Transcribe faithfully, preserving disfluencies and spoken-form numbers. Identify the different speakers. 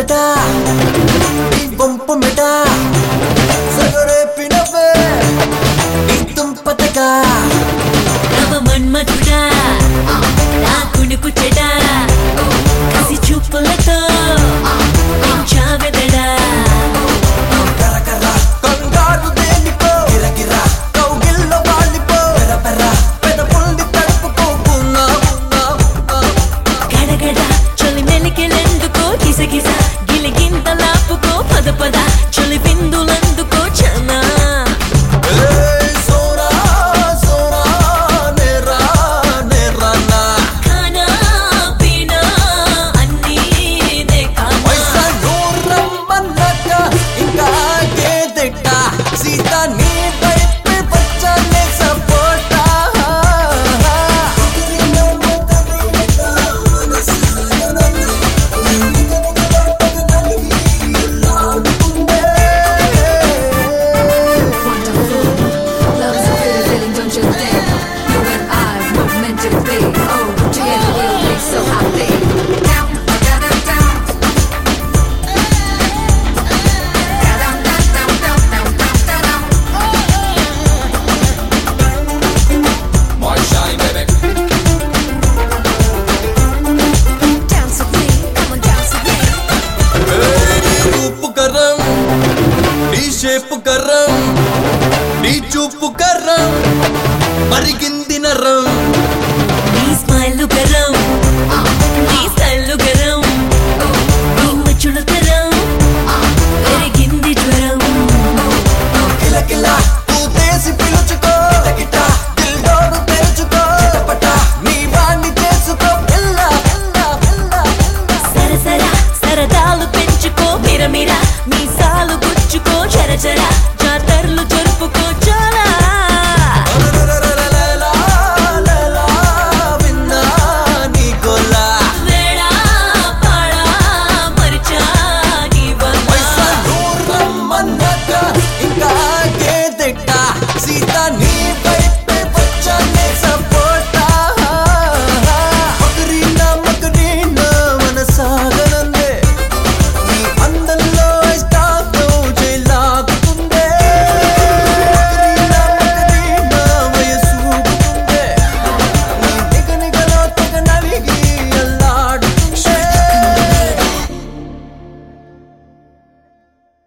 Speaker 1: meta నీ వంపు meta సగరేపినవే నీ తుంపతగా
Speaker 2: నవ మన్మధుడా నా కునుకు చెడా కసి చూపులతో పెంచావెదడా
Speaker 1: కరకర కంగారు దేనికో గిరగిర కౌగిల్లో వాలిపో పెరపెర పెదపుల్ని తడుపుకోకున్నా
Speaker 2: గడగడ చలి మెలికెలెందుకో గిసగిస గిలిగింతలాపుకో పద పద చలి బిందులందుకో చనా
Speaker 1: షేపు కర్రం నీ చూపు కర్రం మరిగింది నర్రం
Speaker 2: నీ స్మైల్ గరం నీ స్టైల్ గరం నీ మచ్చుల గరం పెరిగింది జ్వరం
Speaker 1: కిలకిల పూతేసి పిలుచుకో గిట దిల్డోరు తెరుచుకో చిటపట నీ వాణ్ణి చేసుకో పిల్ల పిల్ల పిల్ల
Speaker 2: సరసర సరదాలు పెంచుకో మిరమిర మీ సాలు గుచ్చుకో చరచర జాతరలు జరుపుకో